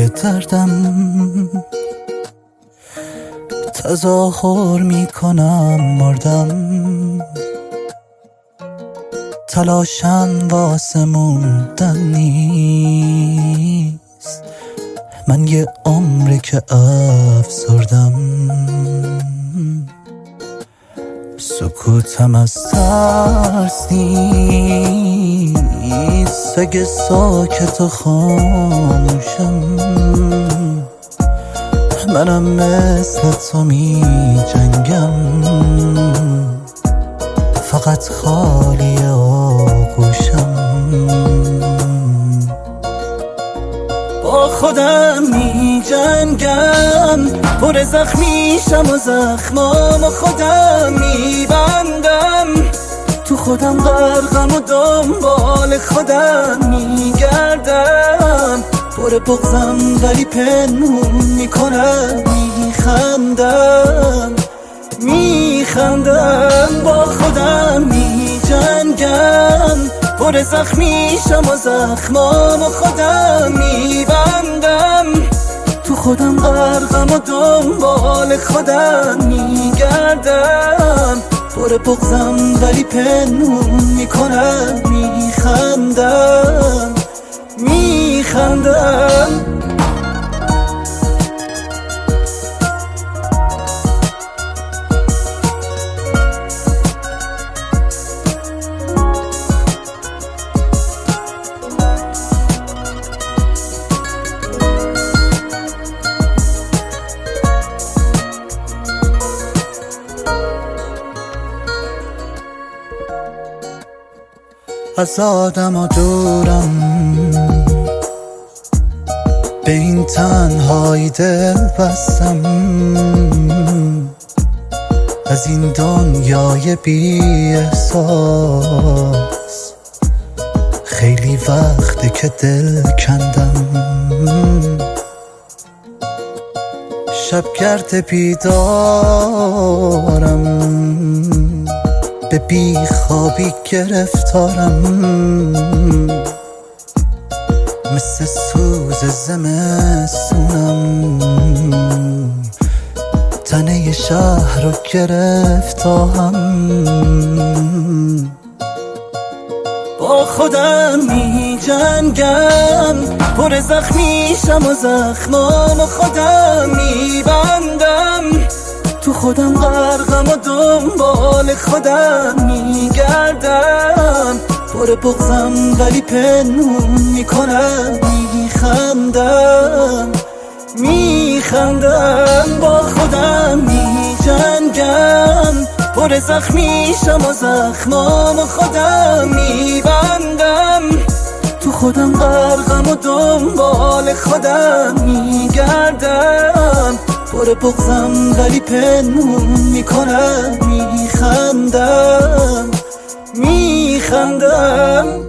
دردم تظاهر میکنم مردم، تلاشم واسه موندن نیست، من یه عمره که افسردم، سکوتم از ترس نیست، اگه ساکت و خاموشم منم مثل تو می جنگم، فقط خالی آغوشم، با خودم می جنگم، پر زخمیشم و زخمامو خودم می بندم، تو خودم غرقم و دنبال خودم می گردم، پر بغضم ولی پنهون میکنم، میخندم با خودم می جنگم، پر زخمیشم و زخمامو خودم می بندم، تو خودم غرقم و دنبال خودم می گردم، پر بغضم ولی پنهون میکنم، میخندم از آدم و دورم، به این تنهایی دل بستم، از این دنیای بی احساس خیلی وقته که دل کندم، شبگرد بیدارم، به بی خوابی گرفتارم، مثل سوز زمستونم، تنه شهر رو گرفتم، با خودم می جنگم، پر زخمیشم و زخمامو خودم می بندم، تو خودم غرقم و دنبال خودم می گردم، پر بغضم ولی پنهون میکنم، میخندم با خودم می جنگم، پر زخمیشم و زخمامو خودم می بندم، تو خودم غرقم و دنبال خودم می گردم، پر بغضم ولی پنهون میکنم، میخندم